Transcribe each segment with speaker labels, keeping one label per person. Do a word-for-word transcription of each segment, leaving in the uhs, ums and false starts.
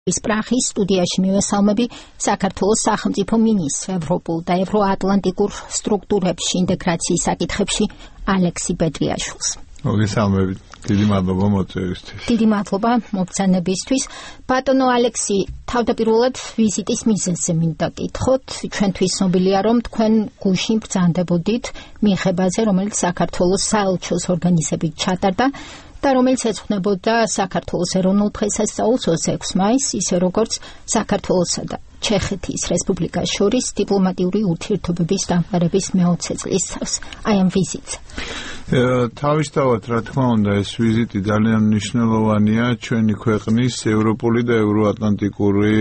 Speaker 1: Sprachis სტუდიაში მივესალმები საქართველოს სახელმწიფო მინისტრს ევროპულ და ევროატლანტიკურ სტრუქტურებში ინტეგრაციის საკითხებში ალექსი პეტრიაშვილს.
Speaker 2: მოგესალმებით. დიდი მადლობა მოწვევისთვის.
Speaker 1: დიდი მადლობა მოგზაურობისთვის. ბატონო ალექსი, თავდაპირველად ვიზიტის მიზეზზე მინდა გითხოთ. ჩვენთვის ცნობილია, რომ თქვენ გუშინ ბრძანდებოდით მიღებაზე, რომელიც საქართველოს საელჩოს ორგანიზებით ჩატარდა და რომელიც ეძღვნებოდა საქართველოს ეროვნულ დღესასწაულს ოცი მაისს, ისე როგორც საქართველოსა და ჩეხეთის რესპუბლიკას შორის დიპლომატიური ურთიერთობების დამყარების მეოცე წლისწავს. აი ამ ვიზიტზე.
Speaker 2: თავისთავად, რა თქმა უნდა, ეს ვიზიტი ძალიან მნიშვნელოვანია ჩვენი ქვეყნის ევროპული და ევროატლანტიკური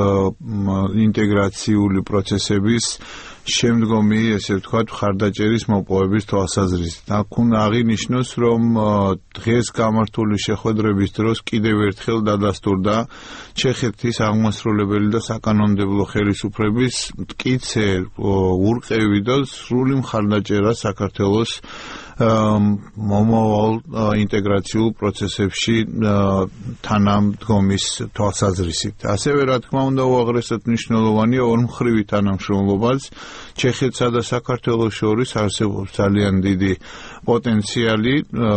Speaker 2: ინტეგრაციული პროცესების შემდგომი, ესე ვთქვათ, მხარდაჭერის მოპოვების თვალსაზრისით. აქ უნდა აღინიშნოს, რომ დღეს გამართული შეხვედრების დროს კიდევ ერთხელ დადასტურდა ჩეხეთის აღმასრულებელი და საკანონმდებლო ხელისუფლების მტკიცე ურყევი და სრული მხარდაჭერა საქართველოს მომავალ ინტეგრაციულ პროცესებში თანამდგომის თვალსაზრისით. ასევე, რა თქმა უნდა, უაღრესად მნიშვნელოვანია ორმხრივი თანამშრომლობაც ჩეხეთსა და საქართველოს შორის არსებობს ძალიან დიდი პოტენციალი.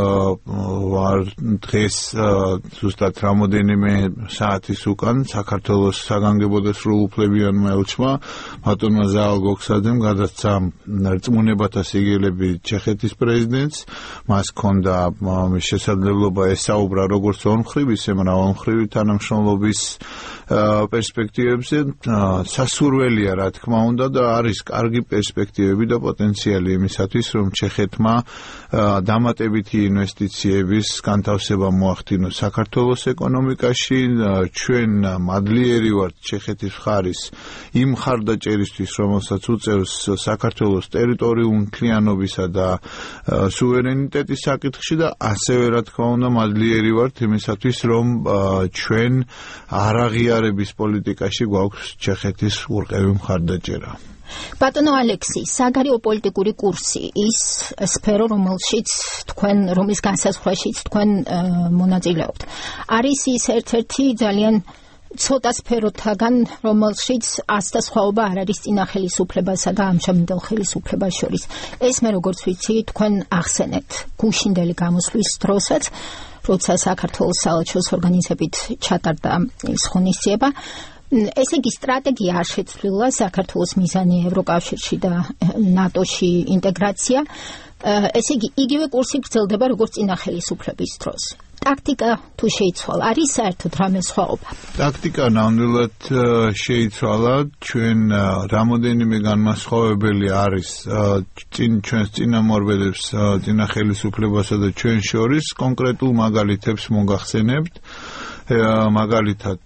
Speaker 2: ვარ დღეს ზუსტად რამოდენიმე საათის უკან საქართველოს საგანგებო და სრულუფლებიანმა ელჩმა ბატონმა ზაალ გოქსაძემ გადასცა რწმუნებათა სიგელები ჩეხეთის პრეზიდენტს. მას ჰქონდა შესაძლებლობა ესაუბრა როგორც ორმხრივ, ისე მრავალმხრივი თანამშრომლობის პერსპექტივებზე. სასურველია, რა თქმა უნდა, და არის კარგი პერსპექტივები და პოტენციალი იმისათვის, რომ ჩეხეთმა დამატებითი ინვესტიციების განთავსება მოახდინოს საქართველოს ეკონომიკაში. ჩვენ მადლიერი ვართ ჩეხეთის მხარის იმ მხარდაჭერისთვის, რომელსაც უწევს საქართველოს ტერიტორიული მთლიანობისა და სუვერენიტეტის საკითხში და ასევე, რა თქმა უნდა, მადლიერი ვართ იმისათვის, რომ ჩვენ არაღიარების პოლიტიკაში გვაქვს ჩეხეთის ურყევი მხარდაჭერა.
Speaker 1: ბატონო ალექსი, საგარეო პოლიტიკური კურსი, ის სფერო, რომელშიც თქვენ, რომლის განსაზღვრაშიც თქვენ მონაწილეობთ, არის ის ერთ-ერთი ძალიან ცოტა სფეროთაგან, რომელშიც ასთა სხვაობა არ არის წინა ხელისუფლებასა და ამჟამინდელ ხელისუფლებას შორის. ეს მე როგორც ვიცი, თქვენ ახსენეთ გუშინდელი გამოსვლის დროსაც, როცა საქართველოს საელჩოს ორგანიზებით ჩატარდა ის ღონისძიება. ესე იგი, სტრატეგია არ შეცვლილა, საქართველოს მიზანი ევროკავშირში და ნატოში ინტეგრაცია. ესე იგი, იგივე კურსი გრძელდება როგორც წინა ხელისუფლების დროს. ტაქტიკა თუ შეიცვალა, არის საერთოდ რამე სხვაობა?
Speaker 2: ტაქტიკა ნამდვილად შეიცვალა. ჩვენ რამოდენიმე განმასხვავებელი არის წინ ჩვენს წინამორბედებს, წინა ხელისუფლებასა და ჩვენ შორის. კონკრეტულ მაგალითებს მოგახსენებთ. მაგალითად,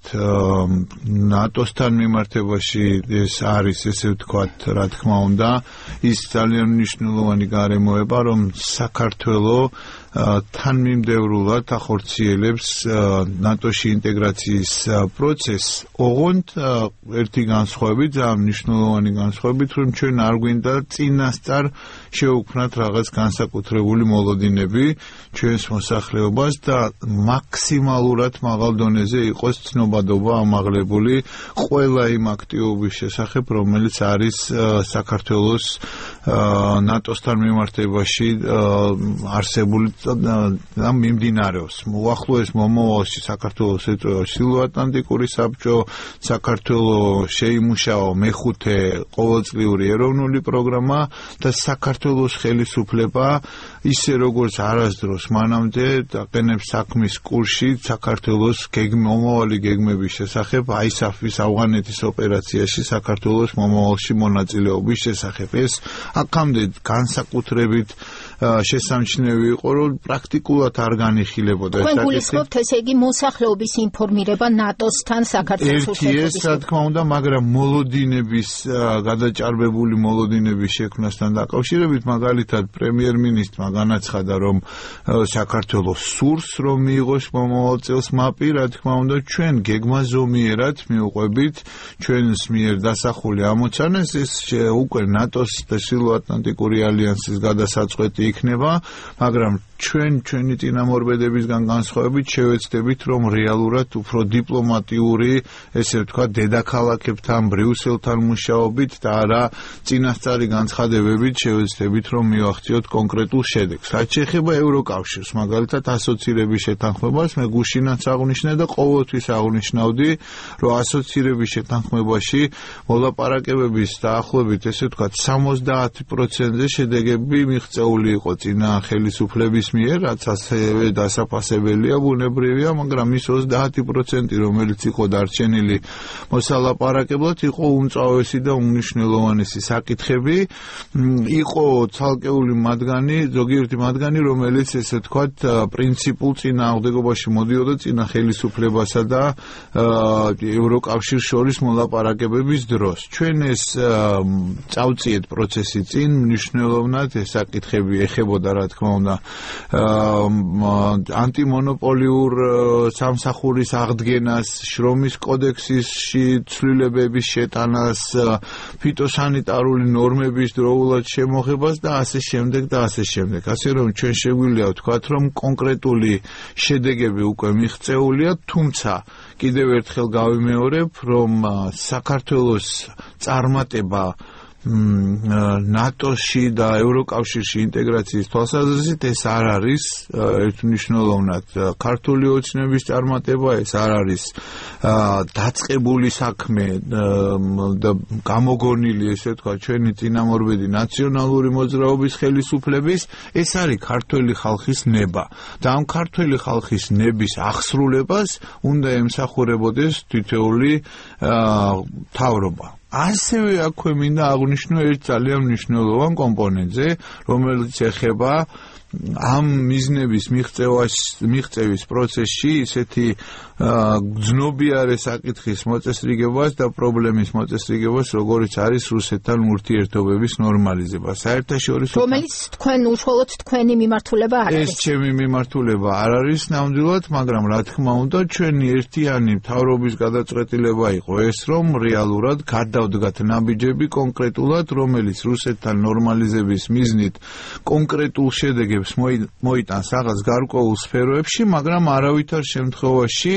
Speaker 2: ნატოსთან მიმართებაში ეს არის, ესე ვთქვათ, რა თქმა უნდა, ის ძალიან მნიშვნელოვანი გარემოება, რომ საქართველო თანმიმდევრულად ახორციელებს ნატოში ინტეგრაციის პროცესს. ოღონდ ერთი განსხვავებით, ძალიან მნიშვნელოვანი განსხვავებით, რომ ჩვენ არ გვინდა წინასწარ შევუქმნათ რაღაც განსაკუთრებული მოლოდინები ჩვენს მოსახლეობას და მაქსიმალურად მაღალ დონეზე იყოს ცნობადობა ამაღლებული ყველა იმ აქტივობის შესახებ, რომელიც არის საქართველოს ნატოსთან მიმართებაში არსებული და მიმდინარეობს. უახლოეს მომავალში საქართველოს ეწევა ჩრდილოატლანტიკური საბჭო, საქართველოს შეიმუშავა მეხუთე ყოველწლიური ეროვნული პროგრამა და საქართველოს ხელისუფლება ისე როგორც არასდროს მანამდე დაყენებს საქმის კურსში საქართველოს მომავალი გეგმების შესახებ, აისაფის ავღანეთის ოპერაციაში საქართველოს მომავალში მონაწილეობის შესახებ. ეს აქამდე განსაკუთრებით შესამჩნევი იყო, რომ პრაქტიკულად არ განიხილებოდა.
Speaker 1: თქვენ გულისხმობთ, ესე იგი, მოსახლეობის ინფორმირება ნატოსთან საქართველოს ურთიერთობების.
Speaker 2: ერთი ეს, რა თქმა უნდა, მაგრამ მოლოდინების, გადაჭარბებული მოლოდინების შექმნასთან დაკავშირებით, მაგალითად, პრემიერ-მინისტრმა განაცხადა, რომ საქართველოს სურს, რომ მიიღოს მომავალ წელს მაპი, რა თქმა უნდა, ჩვენ გეგმაზომიერად მივყვებით ჩვენს მიერ დასახული ამოცანას, ეს უკვე ნატოს და ჩრდილოატლანტიკური ალიანსის გადასაწყვეტი იქნება, მაგრამ ჩვენ ჩვენი წინამორბედებისგან განსხვავებით შევეცდებით, რომ რეალურად უფრო დიპლომატიური, ესე ვთქვათ, დედაქალაქებთან, ბრიუსელთან მუშაობით და არა წინასწარი განცხადებებით შევეცდებით, რომ მივახციოთ კონკრეტულ შედეგს. რაც შეეხება ევროკავშირს, მაგალითად ასოცირების შეთანხმებას, მე გუშინაც აღვნიშნე და ყოველთვის აღვნიშნავდი, რომ ასოცირების შეთანხმებაში მოლაპარაკებების დაახლოებით, ესე ვთქვათ, სამოცდაათი პროცენტზე შედეგები მიღწეული იყო წინა ხელისუფლების მიერ, რაც ასევე დასაფასებელია, ბუნებრივია, მაგრამ ის ოცდაათი პროცენტი, რომელიც იყო დარჩენილი მოსალაპარაკებლად, იყო უმწვავესი და უმნიშვნელოვანესი საკითხები. იყო ცალკეული მათგანი, ზოგიერთი მათგანი, რომელიც ესე ვთქვათ, პრინციპულ წინააღმდეგობაში მოდიოდა წინა ხელისუფლებასა და ევროკავშირს შორის მოლაპარაკებების დროს. ჩვენ ეს წავწიეთ პროცესი წინ, მნიშვნელოვნად ეს საკითხები ეხებოდა, რა თქმა უნდა, ანტიმონოპოლიურ სამსახურის აღდგენას, შრომის კოდექსში ცვლილებების შეტანას, ფიტოსანიტარული ნორმების დროულად შემოღებას და ასე შემდეგ და ასე შემდეგ. ასე რომ ჩვენ შეგვიძლია ვთქვათ, რომ კონკრეტული შედეგები უკვე მიღწეულია, თუმცა კიდევ ერთხელ გავიმეორებ, რომ საქართველოს წარმატება ნატოში და ევროკავშირში ინტეგრაციის თვალსაზრისით ეს არ არის ერთმნიშვნელოვნად ქართული ოცნების წარმატება, ეს არ არის დაწყებული საქმე და გამოგონილი, ესე ვთქვათ, ჩვენი წინამორბედი ნაციონალური მოძრაობის ხელისუფლების, ეს არის ქართველი ხალხის ნება და ამ ქართველი ხალხის ნების აღსრულებას უნდა ემსახურებოდეს თითოეული მთავრობა. ასევე აქვე მინდა აღვნიშნო ერთ ძალიან მნიშვნელოვან კომპონენტზე, რომელიც ეხება ამ მიზნების მიღწევის პროცესში ისეთი გრძნობიარე საკითხის მოწესრიგებას და პრობლემის მოწესრიგებას, როგორც არის რუსეთთან ურთიერთობების ნორმალიზება. საერთაშორისო
Speaker 1: რომელიც თქვენ უშუალოდ თქვენი მიმართულება არ არის.
Speaker 2: ეს ჩემი მიმართულება არ არის ნამდვილად, მაგრამ რა თქმა უნდა, ჩვენი ერთიანი მთავრობის გადაწყვეტილება იყო ეს, რომ რეალურად გადავდგათ ნაბიჯები კონკრეტულად, რომელიც რუსეთთან ნორმალიზების მიზნით კონკრეტულ შედეგებს მოიტანს რაღაც გარკვეულ სფეროებში, მაგრამ არავითარ შემთხვევაში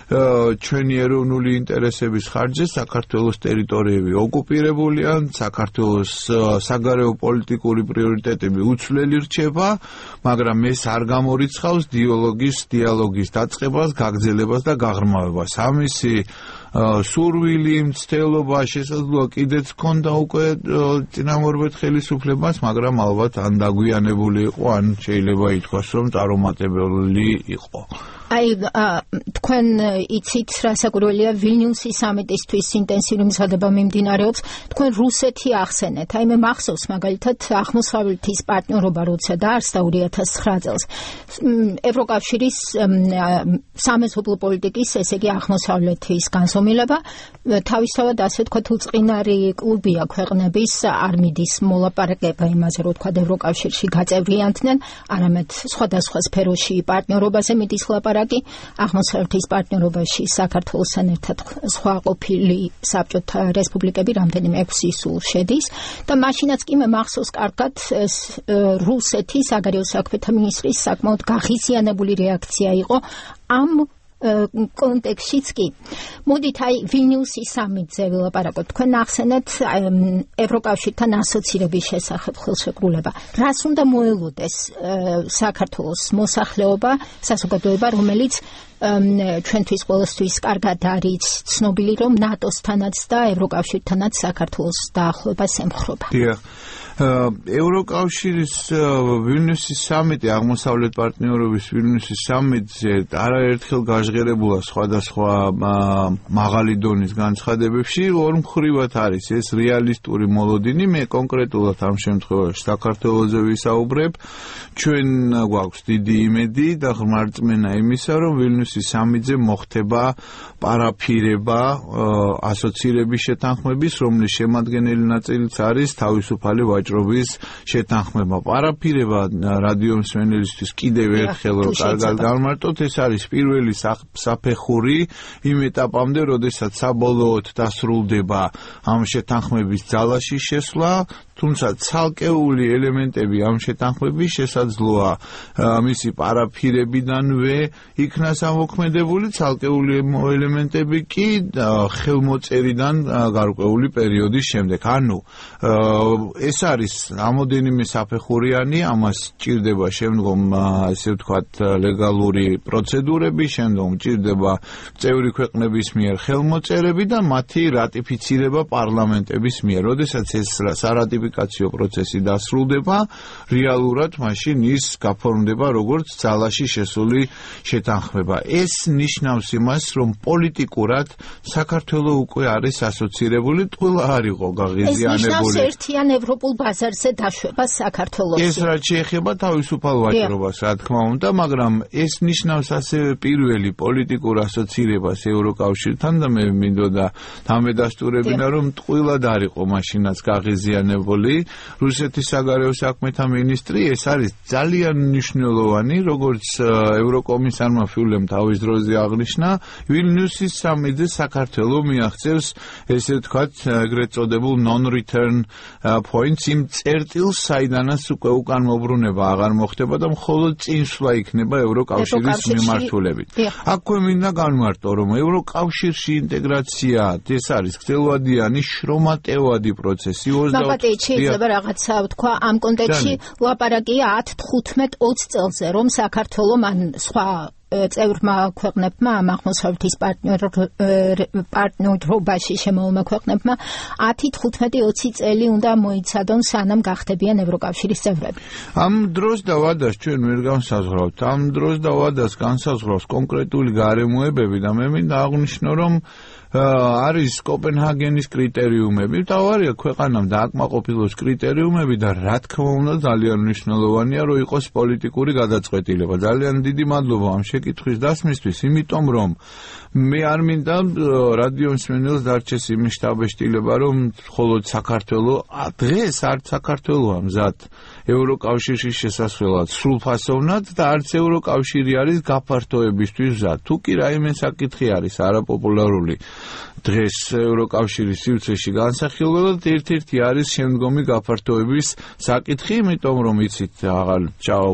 Speaker 2: ჩვენი ეროვნული ინტერესების ხარჯზე საქართველოს ტერიტორიები ოკუპირებულია, საქართველოს საგარეო პოლიტიკური პრიორიტეტები უცვლელი რჩება, მაგრამ ეს არ გამორიცხავს დიალოგის, დიალოგის დაწყებას, გაგრძელებას და გაღრმავებას. ამისი სურვილი, მცდელობა შესაძლოა კიდეც ჰქონდა უკვე წინამორბედ ხელისუფლებას, მაგრამ ალბათ ან დაგვიანებული იყო, ან შეიძლება ითქვას, რომ წარუმატებელი იყო.
Speaker 1: აი, თქვენ იცით, რა საკურველია ვილნიუსის სამიტისთვის ინტენსიური მზადება მიმდინარეობს, თქვენ რუსეთი ახსენეთ. აი, მე მახსოვს მაგალითად აღმოსავლეთის პარტნიორობა როცა დაარსდა ორი ათას ცხრა წელს. ევროკავშირის სამეზობლო პოლიტიკის, ესე იგი აღმოსავლეთის განზომილება, თავისთავად ასე ვთქვათ, უწყინარი კლუბია ქვეყნების არმიდის მოლაპარაკება იმაზე, რომ ვთქვათ, ევროკავშირში გაწევრიანდნენ, არამედ სხვადასხვა სფეროში პარტნიორობაზე მიდის ლაპარაკი. აღმოსავლეთის პარტნიორობაში საქართველოსთან ერთად სხვა ყოფილი საბჭოთა რესპუბლიკები რამდენიმე ექვსი სულ შედის და მაშინაც კი მე მახსოვს კარგად რუსეთის საგარეო საქმეთა მინისტრის საკმაოდ გაღიზიანებული რეაქცია იყო ამ კონტექსტშიც კი. მოდით აი ვილნიუსის სამიტზე ვილაპარაკოთ. თქვენ ახსენეთ ევროკავშირთან ასოცირების შესახებ ხელშეკრულება. რას უნდა მოელოდეს საქართველოს მოსახლეობა, საზოგადოება, რომელიც ჩვენთვის ყოველთვის კარგად არის ცნობილი, რომ ნატოსთანაც და ევროკავშირთანაც საქართველოს დაახლოებას ემხრობა.
Speaker 2: ევროკავშირის ვილნიუსის სამიტი, აღმოსავლეთ პარტნიორობის ვილნიუსის სამიტზე არაერთხელ გაჟღერებულა სხვადასხვა მაღალი დონის განცხადებებში, ორმხრივად არის ეს რეალისტური მოლოდინი. მე კონკრეტულად ამ შემთხვევაში საქართველოზე ვისაუბრებ. ჩვენ გვაქვს დიდი იმედი და ღრმა რწმენა იმისა, რომ ვილნიუსის სამიტზე მოხდება პარაფირება ასოცირების შეთანხმების, რომლის შემადგენელი ნაწილიც არის თავისუფალი ვაჭრობა ვაჭრობის შეთანხმება. პარაფირება რადიო მსმენელისთვის კიდევ ერთხელ რომ კარგად გავმარტოთ, ეს არის პირველი საფეხური იმ ეტაპამდე, როდესაც საბოლოოდ დასრულდება ამ შეთანხმების ძალაში შესვლა, თუმცა ცალკეული ელემენტები ამ შეთანხმების შესაძლოა მისი პარაფირებიდანვე იქნას ამოქმედებული, ცალკეული ელემენტები კი ხელმოწერიდან გარკვეული პერიოდის შემდეგ. ანუ ეს არის რამოდენიმე საფეხურიანი, ამას სჭირდება შემდგომ ესე ვთქვათ ლეგალური პროცედურები, შემდგომ სჭირდება წევრი ქვეყნების მიერ ხელმოწერები და მათი რატიფიცირება პარლამენტების მიერ. როდესაც ეს სარატიფიკაციო პროცესი დასრულდება, რეალურად მაშინ ის გაფორმდება როგორც ძალაში შესული შეთანხმება. ეს ნიშნავს იმას, რომ პოლიტიკურად საქართველო უკვე არის ასოცირებული, ტყუილა არ იყო გაღიზიანებული.
Speaker 1: ეს ნიშნავს ერთიან ევროპულ ბაზარზე დაშვებას საქართველოში.
Speaker 2: ეს რაც შეეხება თავისუფალ ვაჭრობას, რა თქმა უნდა, მაგრამ ეს ნიშნავს ასევე პირველი პოლიტიკურ ასოცირებას ევროკავშირთან და მე მინდოდა თამედასტურებინა, რომ ტყუილად არ იყო მაშინაც გაღიზიანებული. რუსეთის საგარეო საქმეთა მინისტრი, ეს არის ძალიან მნიშვნელოვანი, როგორც ევროკომისარმა ფიულემ თავის დროზე აღნიშნა, ვილნიუსის სამიტზე საქართველო მიაღწევს ესე ვთქვათ ეგრეთ წოდებულ non-return points, იმ წერტილს, საიდანაც უკვე უკან მობრუნება აღარ მოხდება და მხოლოდ წინსვლა იქნება ევროკავშირის მიმართულებით. აქვე მინდა განმარტო, რომ ევროკავშირში ინტეგრაცია ეს არის გრძელვადიანი, შრომატევადი პროცესი.
Speaker 1: მაგათი შეიძლება რაღაცა ვთქვა ამ კონტექსტში ლაპარაკია ათი თხუთმეტ ოცი წელზე, რომ საქართველო მან სხვა წევრმა ქვეყნებმა, ამ აღმოსავლეთის პარტნიორობაში შემოვლმა ქვეყნებმა ათი თხუთმეტი ოცი წელი უნდა მოიცადონ, სანამ გახდებიან ევროკავშირის წევრები.
Speaker 2: ამ დროს და ვადას ჩვენ ვერ განსაზღვრავთ. ამ დროს და ვადას განსაზღვრავს კონკრეტული გარემოებები და მე მინდა აღვნიშნო, რომ არის კოპენჰაგენის კრიტერიუმები, თავარია ქვეყანამ დააკმაყოფილოს კრიტერიუმები და რა თქმა უნდა ძალიან მნიშვნელოვანია, რომ იყოს პოლიტიკური გადაწყვეტილება. ძალიან დიდი მადლობა ამ შეკითხვის დასმისთვის, იმიტომ რომ მე არ მინდა რადიო მსმენელს დარჩეს იმის შთაბეჭდილება, რომ მხოლოდ საქართველო დღეს არც საქართველოა მზად ევროკავშირში შესასვლელად სრულფასოვნად და არც ევროკავშირი არის გაფართოებისთვის მზად. თუ კი რაიმე საკითხი არის არაპოპულარული დღეს ევროკავშირის სივრცეში განსახილველად, ერთ-ერთი არის შემდგომი გაფართოების საკითხი, იმიტომ რომ იცით აღარ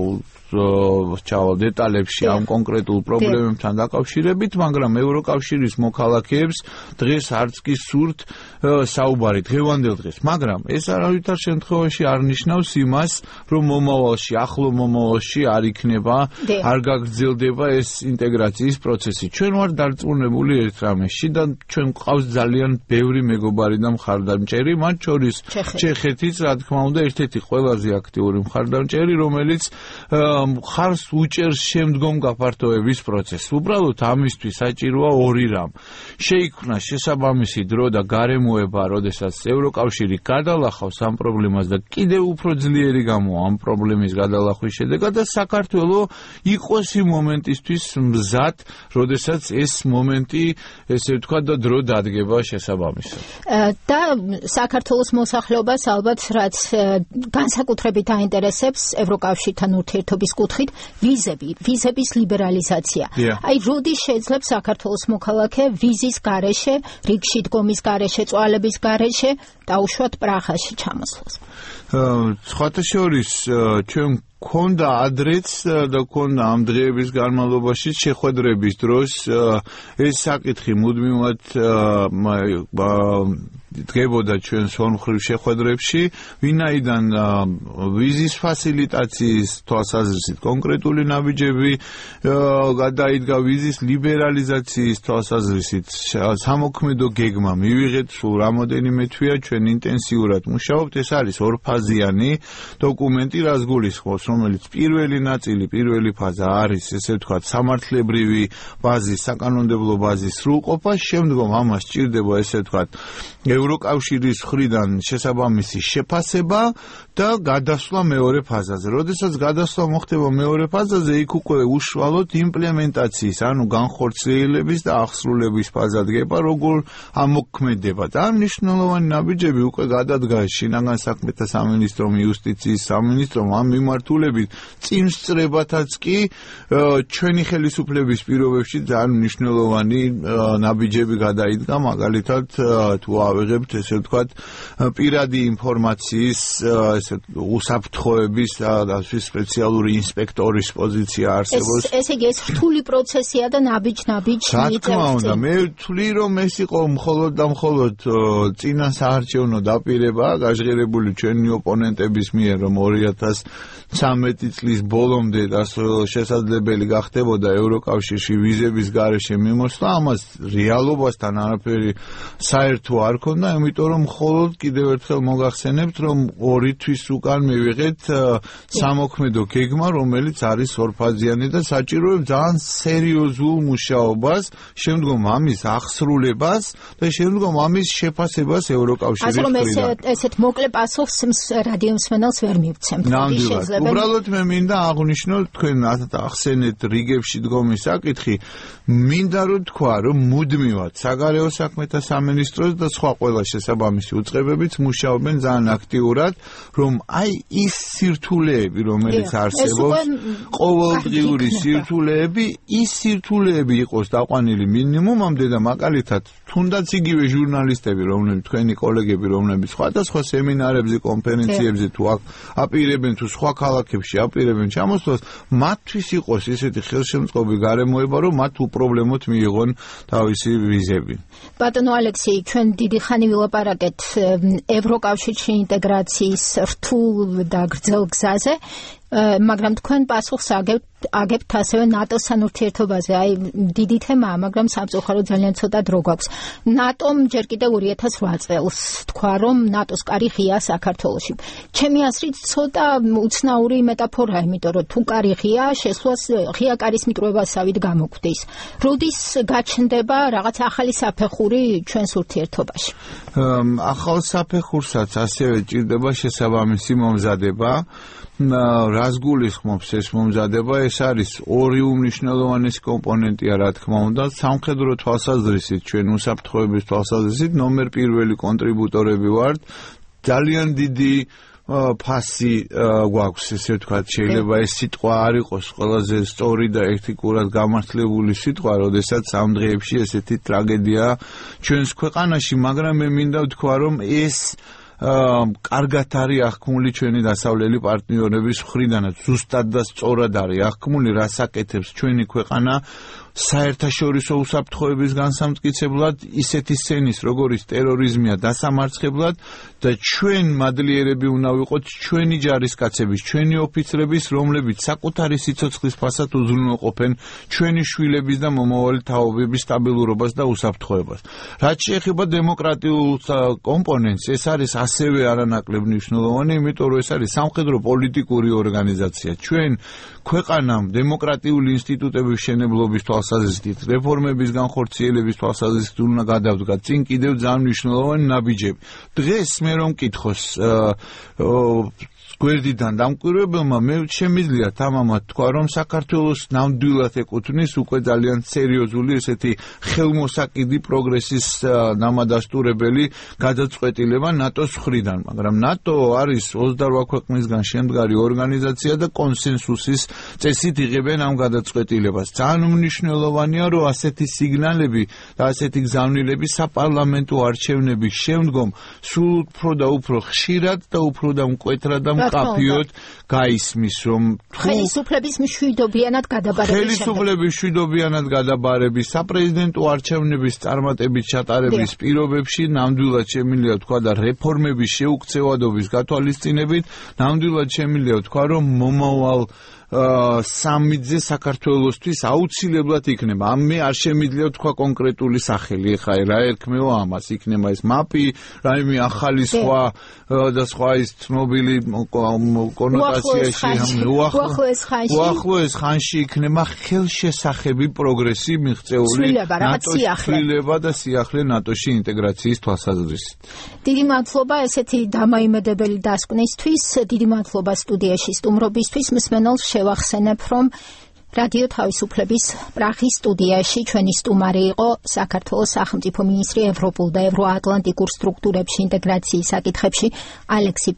Speaker 2: ჩავალ დეტალებში ამ კონკრეტულ პრობლემებთან დაკავშირებით, მაგრამ ევროკავშირის მოქალაქეებს დღეს არც კი სურთ საუბარი დღევანდელ დღეს, მაგრამ ეს არავითარ შემთხვევაში არ ნიშნავს იმას, რომ მომავალში, ახლო მომავალში არ იქნება, არ გაგრძელდება ეს ინტეგრაციის პროცესი. ჩვენ ვართ დარწმუნებული ერთ რამეში და ჩვენ გვყავს ძალიან ბევრი მეგობარი და მხარდამჭერი, მათ შორის ჩეხეთიც, რა თქმა უნდა, ერთ-ერთი ყველაზე აქტიური მხარდამჭერი, რომელიც მხარს უჭერს შემდგომ გაფართოების პროცესს. უბრალოდ ამისთვის საჭიროა ორი რამ. შეიქმნა შესაბამისი დრო და გარემოება, როდესაც ევროკავშირი გადალახავს ამ პრობლემას და კიდევ უფრო ძლიერი გამოვა ამ პრობლემის გადალახვის შედეგად და საქართველო იყოს იმ მომენტისთვის მზად, როდესაც ეს მომენტი, ესე ვთქვათ, და დრო დადგება შესაბამისად.
Speaker 1: და საქართველოს მოსახლეობას ალბათ რაც განსაკუთრებით აინტერესებს ევროკავშირთან ურთიერთობის კუთხით, ვიზები, ვიზების ლიბერალიზაცია. აი, როდის შეიძლება საქართველოს მოქალაქე ვიზის გარეშე, რიგში დგომის გარეშე, წვალების გარეშე დაუშვათ პრაღაში ჩამოსვლას?
Speaker 2: სხვათა შორის ჩვენ ქონდა ადრეც და ქონდა ამ დღეების განმავლობაში შეხვედრების დროს ეს საკითხი მუდმივად დგებოდა ჩვენს ორმხრივ შეხვედრებში, ვინაიდან ვიზის ფასილიტაციის თვალსაზრისით კონკრეტული ნაბიჯები გადაიდგა, ვიზის ლიბერალიზაციის თვალსაზრისით სამოქმედო გეგმა მივიღეთ, სულ რამოდენიმე თვეა ჩვენ ინტენსიურად მუშაობთ. ეს არის ორფაზიანი დოკუმენტი, რაც გულისხმობს, რომელიც პირველი ნაწილი, პირველი ფაზა არის, ესე ვთქვათ, სამართლებრივი ბაზის, საკანონმდებლო ბაზის სრულყოფა, შემდგომ ამას სჭირდება, ესე ვთქვათ, ევროკავშირის მხრიდან შესაბამისი შეფასება და გადასვლა მეორე ფაზაზე. როდესაც გადასვლა მოხდება მეორე ფაზაზე, იქ უკვე უშუალოდ იმპლემენტაციის, ანუ განხორციელების და აღსრულების ფაზა დგება, როგორ ამოქმედება. და მნიშვნელოვანი ნაბიჯები უკვე გადადგა შინაგან საქმეთა სამინისტრომ, იუსტიციის სამინისტრომ ამ მიმართულებით. წინ სწრებათაც კი ჩვენი ხელისუფლების პირობებში ძალიან მნიშვნელოვანი ნაბიჯები გადაიდგა, მაგალითად თუ ავიღებთ ესე ვთქვათ პირადი ინფორმაციის ესე უსაფრთხოების და სპეციალური ინსპექტორის პოზიცია არსებობს.
Speaker 1: ეს იგი ეს რთული პროცესია და ნაბიჯ-ნაბიჯ
Speaker 2: მიიწევს. რა თქმა უნდა, მე ვთვლი რომ ეს იყო მხოლოდ და მხოლოდ წინა საარჩევნო დაპირება გაჟღერებული ჩვენი ოპონენტების მიერ, რომ ორი ათას ცხრამეტი წლის ბოლომდე შესაძლებელი გახდებოდა ევროკავშირში ვიზების გარეშე მიმოსვლა, ამას რეალობასთან არაფერი საერთო არ ქონდა, იმიტომ რომ მხოლოდ კიდევ ერთხელ მოგახსენებთ, რომ ორი თვის უკან მივიღეთ სამოქმედო გეგმა, რომელიც არის ორფაზიანი და საჭიროებს ძალიან სერიოზულ მუშაობას, შემდგომ ამის აღსრულებას და შემდგომ ამის შეფასებას ევროკავშირის
Speaker 1: მხრიდან. ასე რომ ესეთ მოკლე პასუხს რადიო მსმენელს ვერ მივცემთ.
Speaker 2: ნამდვილად. უბრალოდ მე მინდა აღვნიშნო თქვენ ახსენეთ რიგებში დგომის საკითხი, მინდა რომ თქვა, რომ მუდმივად საგარეო საქმეთა სამინისტროს და სხვა ყველა შესაბამისი უწყებებიც მუშაობენ ძალიან აქტიურად, რომ აი ის სირთულეები, რომელიც არსებობს, ყოველდღიური სირთულეები, ის სირთულეები იყოს დაყვანილი მინიმუმამდე და მაგალითად, თუნდაც იგივე ჟურნალისტები, რომლებიც თქვენი კოლეგები, რომლებიც სხვადასხვა სემინარებზე, კონფერენციებზე თუ აპირებენ თუ სხვა ქალაქებში აპირებენ ჩამოსვლას, მათთვის იყოს ესეთი ხელშემწყობი გარემოება, რომ მათ უპრობლემოდ მიიღონ თავისი ვიზები.
Speaker 1: ბატონო ალექსეი, ჩვენ დიდი ხანი ვილაპარაკეთ ევროკავშირში ინტეგრაციის რთულ და გრძელ გზაზე, მაგრამ თქვენ პასუხს აგებთ ასევე ნატოსთან ურთიერთობაზე. აი დიდი თემაა, მაგრამ სამწუხაროდ ძალიან ცოტა დრო გვაქვს. ნატომ ჯერ კიდევ ორი ათას ოთხ წელს თქვა, რომ ნატოს კარი ღია საქართველოში. ჩემი აზრით ცოტა უცნაური მეტაფორაა, იმიტომ რომ თუ კარი ღია, შესვლას ღია კარის მიტოვებასავით გამოგვდის. როდის გაჩნდება რაღაც ახალი საფეხური ჩვენს ურთიერთობაში?
Speaker 2: ახალ საფეხურსაც ასევე ჭირდება შესაბამისი მომზადება. რას გულისხმობს ეს მომზადება? ეს არის ორი უმნიშვნელოვანესი კომპონენტია, რა თქმა უნდა, სამხედრო თვალსაზრისით, ჩვენ უსაფრთხოების თვალსაზრისით ნომერ პირველი კონტრიბუტორები ვართ. ძალიან დიდი ფასი გვაქვს, ესე ვთქვათ, შეიძლება ეს სიტყვა არ იყოს ყველაზე სწორი და ეთიკურად გამართლებული სიტყვა, როდესაც ამ დღეებში ესეთი ტრაგედია ჩვენს ქვეყანაში, მაგრამ მე მინდა ვთქვა, რომ ეს კარგად არის აღქმული ჩვენი დასავლელი პარტნიორების მხრიდანაც, ზუსტად და სწორად არის აღქმული, რას აკეთებს ჩვენი ქვეყანა საერთაშორისო უსაფრთხოების განსამტკიცებლად, ისეთი სცენის, როგორიც ტერორიზმია, დასამარცხებლად და ჩვენ მადლიერები უნდა ვიყოთ ჩვენი ჯარისკაცების, ჩვენი ოფიცრების, რომლებიც საკუთარი სიცოცხლის ფასად უზრუნველყოფენ ჩვენი შვილების და მომავალი თაობების სტაბილურობას და უსაფრთხოებას. რაც შეეხება დემოკრატიულ კომპონენტს, ეს არის ასევე არანაკლებ მნიშვნელოვანი, იმიტომ რომ ეს არის სამხედრო პოლიტიკური ორგანიზაცია. ჩვენ ქვეყანამ დემოკრატიული ინსტიტუტების შენებლობის თვალსაზრისით, რეფორმების განხორციელების თვალსაზრისით უნდა გადავდგა წინ კიდევ ძალიან მნიშვნელოვანი ნაბიჯები. დღეს მე რომ მკითხოს გვერდიდან დამკვირვებელმა, მე შემიძლია თამამად თქვა, რომ საქართველოს ნამდვილად ეკუთვნის უკვე ძალიან სერიოზული ესეთი ხელმოსაკიდი პროგრესის ნამადასტურებელი გადაწყვეტილება ნატოს მხრიდან, მაგრამ ნატო არის ოცდაორ ქვეყნისგან შემდგარი ორგანიზაცია და კონსენსუსის წესით იღებენ ამ გადაწყვეტილებას. ძალიან მნიშვნელოვანია, რომ ასეთი სიგნალები და ასეთი გზავნილები საპარლამენტო არჩევნების შემდგომ სულ უფრო და უფრო ხშირად და უფრო და მკვეთრად და მკაფიოდ გაისმის, რომ
Speaker 1: ხელისუფლების მშვიდობიანად გადაბარების
Speaker 2: ხელისუფლების მშვიდობიანად გადაბარების საპრეზიდენტო არჩევნების წარმატებით ჩატარების პირობებში ნამდვილად შემიძლია თქვა და რეფორმების შეუქცევადობის გათვალისწინებით ნამდვილად შემიძლია თქვა, რომ მომავალ სამიძე საქართველოსთვის აუცილებლად იქნება. ამ მე არ შემიძლია თქვა კონკრეტული სახელი, ხა რა ერქმევა ამას, იქნება ეს მაპი, რაიმე ახალი სხვა და სხვა ის ცნობილი კონოტაციაში
Speaker 1: უახლოეს ხანში
Speaker 2: უახლოეს ხანში იქნება ხელშესახები პროგრესი მიღწეული ნატოს ცვლილება და სიახლე ნატოში ინტეგრაციის თვალსაზრისით.
Speaker 1: დიდი მადლობა ესეთი დამაიმედებელი დასკვნისთვის, დიდი მადლობა სტუდიაში სტუმრობისთვის. მსმენელს შევახსენებ, რომ რადიო თავისუფლების პრაღის სტუდიაში ჩვენი სტუმარი იყო საქართველოს სახელმწიფო მინისტრი ევროპულ და ევროატლანტიკურ სტრუქტურებში ინტეგრაციის საკითხებში ალექსი